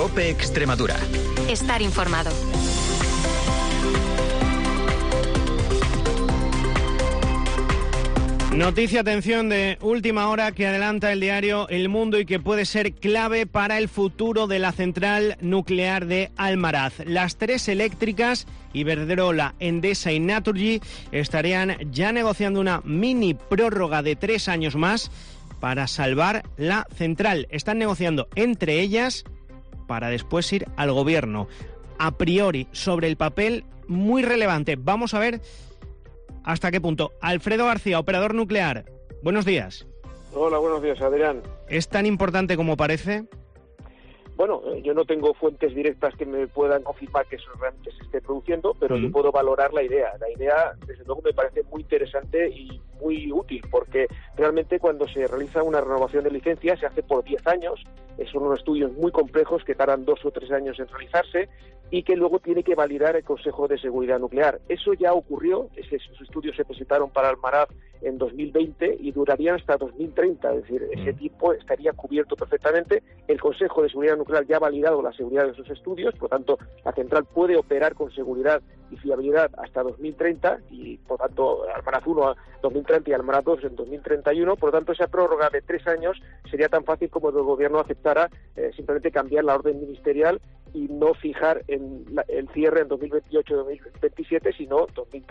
COPE Extremadura. Estar informado. Noticia, atención, de última hora que adelanta el diario El Mundo y que puede ser clave para el futuro de la central nuclear de Almaraz. Las tres eléctricas, Iberdrola, Endesa y Naturgy, estarían ya negociando una mini prórroga de 3 años más para salvar la central. Están negociando entre ellas para después ir al gobierno. A priori, sobre el papel, muy relevante. Vamos a ver hasta qué punto. Alfredo García, operador nuclear. Buenos días. Hola, buenos días, Adrián. ¿Es tan importante como parece? Bueno, yo no tengo fuentes directas que me puedan confirmar que eso realmente se esté produciendo, pero yo puedo valorar la idea. La idea, desde luego, me parece muy interesante y muy útil, porque realmente cuando se realiza una renovación de licencia se hace por 10 años, son unos estudios muy complejos que tardan 2 o 3 años en realizarse y que luego tiene que validar el Consejo de Seguridad Nuclear. Eso ya ocurrió, esos estudios se presentaron para Almaraz en 2020 y durarían hasta 2030, es decir, ese tiempo estaría cubierto perfectamente. El Consejo de Seguridad Nuclear ya ha validado la seguridad de esos estudios, por lo tanto, la central puede operar con seguridad y fiabilidad hasta 2030 y, por tanto, Almaraz 1 a 2030 y Almaraz 2 en 2031. Por lo tanto, esa prórroga de 3 años sería tan fácil como el gobierno aceptara simplemente cambiar la orden ministerial y no fijar el cierre en 2028-2027, sino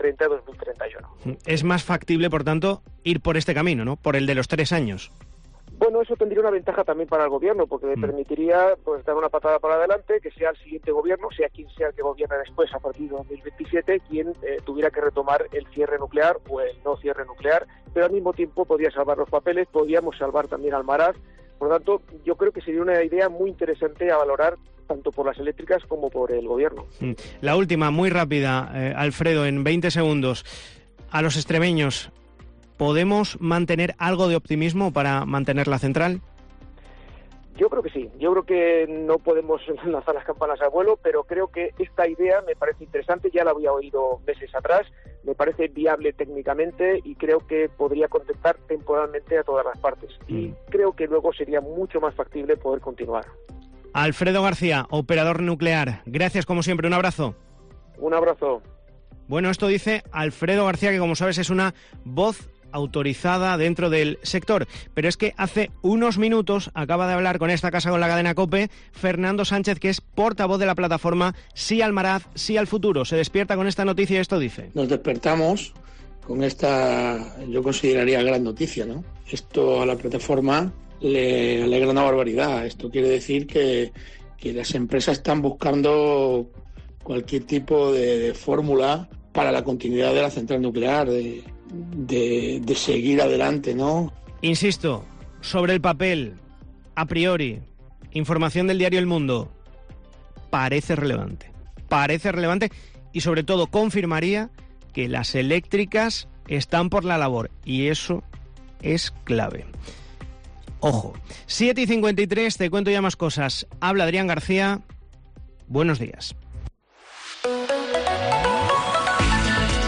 2030-2031. Es más factible, por tanto, ir por este camino, ¿no? Por el de los 3 años. Bueno, eso tendría una ventaja también para el gobierno, porque le permitiría dar una patada para adelante, que sea el siguiente gobierno, sea quien sea el que gobierne después, a partir de 2027, quien tuviera que retomar el cierre nuclear o el no cierre nuclear, pero al mismo tiempo podría salvar los papeles, podríamos salvar también Almaraz. Por lo tanto, yo creo que sería una idea muy interesante a valorar tanto por las eléctricas como por el gobierno. La última, muy rápida, Alfredo, en 20 segundos. A los extremeños, ¿podemos mantener algo de optimismo para mantener la central? Yo creo que sí. Yo creo que no podemos lanzar las campanas al vuelo, pero creo que esta idea me parece interesante. Ya la había oído meses atrás. Me parece viable técnicamente y creo que podría contentar temporalmente a todas las partes. Y creo que luego sería mucho más factible poder continuar. Alfredo García, operador nuclear. Gracias, como siempre. Un abrazo. Un abrazo. Bueno, esto dice Alfredo García, que como sabes es una voz autorizada dentro del sector, pero es que hace unos minutos acaba de hablar con esta casa, con la cadena COPE, Fernando Sánchez, que es portavoz de la plataforma Sí Almaraz, Sí al Futuro. Se despierta con esta noticia y esto dice: nos despertamos con esta, yo consideraría, gran noticia, ¿no? Esto a la plataforma le alegra una barbaridad. Esto quiere decir que las empresas están buscando cualquier tipo de fórmula para la continuidad de la central nuclear, de seguir adelante, ¿no? Insisto, sobre el papel, a priori, información del diario El Mundo, parece relevante y sobre todo confirmaría que las eléctricas están por la labor y eso es clave. Ojo, 7:53, te cuento ya más cosas. Habla Adrián García, buenos días.